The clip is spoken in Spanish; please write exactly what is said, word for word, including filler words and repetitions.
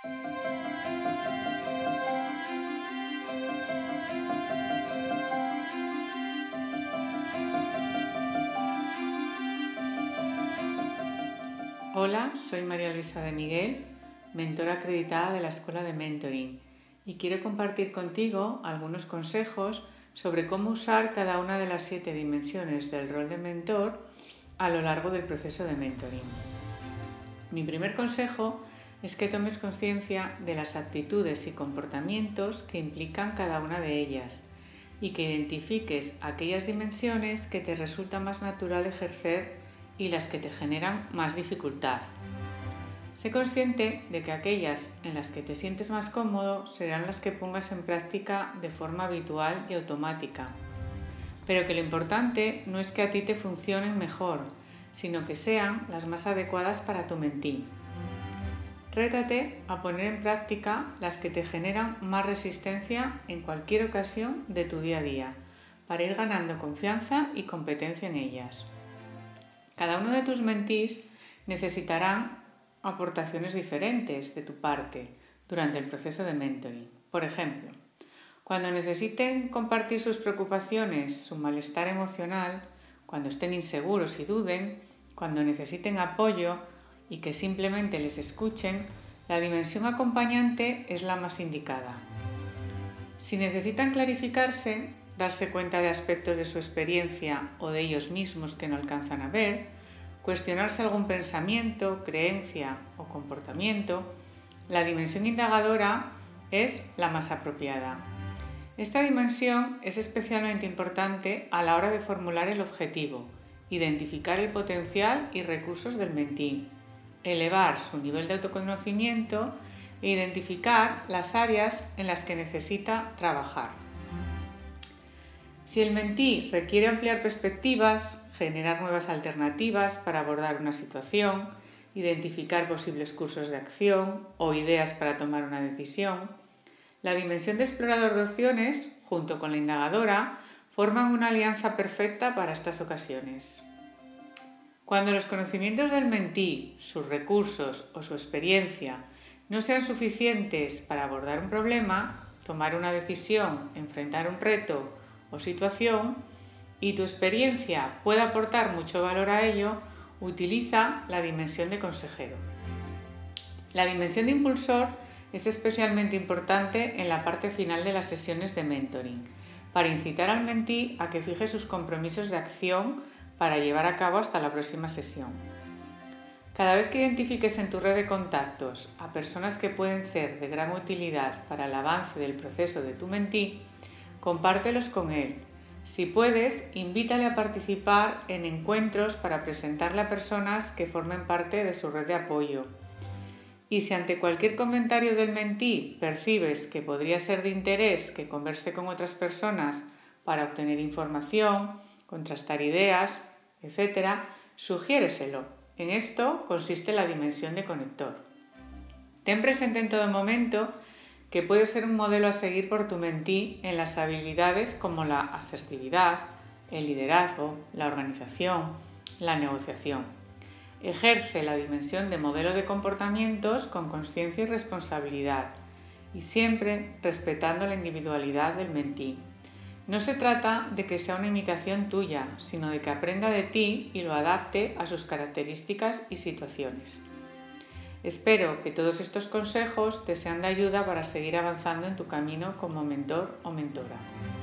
Hola, soy María Luisa de Miguel, mentora acreditada de la Escuela de Mentoring, y quiero compartir contigo algunos consejos sobre cómo usar cada una de las siete dimensiones del rol de mentor a lo largo del proceso de mentoring. Mi primer consejo es que tomes conciencia de las actitudes y comportamientos que implican cada una de ellas y que identifiques aquellas dimensiones que te resulta más natural ejercer y las que te generan más dificultad. Sé consciente de que aquellas en las que te sientes más cómodo serán las que pongas en práctica de forma habitual y automática, pero que lo importante no es que a ti te funcionen mejor, sino que sean las más adecuadas para tu mentí. Rétate a poner en práctica las que te generan más resistencia en cualquier ocasión de tu día a día, para ir ganando confianza y competencia en ellas. Cada uno de tus mentís necesitarán aportaciones diferentes de tu parte durante el proceso de mentoring. Por ejemplo, cuando necesiten compartir sus preocupaciones, su malestar emocional, cuando estén inseguros y duden, cuando necesiten apoyo y que simplemente les escuchen, la dimensión acompañante es la más indicada. Si necesitan clarificarse, darse cuenta de aspectos de su experiencia o de ellos mismos que no alcanzan a ver, cuestionarse algún pensamiento, creencia o comportamiento, la dimensión indagadora es la más apropiada. Esta dimensión es especialmente importante a la hora de formular el objetivo, identificar el potencial y recursos del mentí, elevar su nivel de autoconocimiento e identificar las áreas en las que necesita trabajar. Si el mentí requiere ampliar perspectivas, generar nuevas alternativas para abordar una situación, identificar posibles cursos de acción o ideas para tomar una decisión, la dimensión de explorador de opciones, junto con la indagadora, forman una alianza perfecta para estas ocasiones. Cuando los conocimientos del mentí, sus recursos o su experiencia no sean suficientes para abordar un problema, tomar una decisión, enfrentar un reto o situación, y tu experiencia puede aportar mucho valor a ello, utiliza la dimensión de consejero. La dimensión de impulsor es especialmente importante en la parte final de las sesiones de mentoring, para incitar al mentí a que fije sus compromisos de acción para llevar a cabo hasta la próxima sesión. Cada vez que identifiques en tu red de contactos a personas que pueden ser de gran utilidad para el avance del proceso de tu mentí, compártelos con él. Si puedes, invítale a participar en encuentros para presentarle a personas que formen parte de su red de apoyo. Y si ante cualquier comentario del mentí percibes que podría ser de interés que converse con otras personas para obtener información, contrastar ideas, etcétera, sugiéreselo. En esto consiste la dimensión de conector. Ten presente en todo momento que puede ser un modelo a seguir por tu mentí en las habilidades como la asertividad, el liderazgo, la organización, la negociación. Ejerce la dimensión de modelo de comportamientos con conciencia y responsabilidad, y siempre respetando la individualidad del mentí. No se trata de que sea una imitación tuya, sino de que aprenda de ti y lo adapte a sus características y situaciones. Espero que todos estos consejos te sean de ayuda para seguir avanzando en tu camino como mentor o mentora.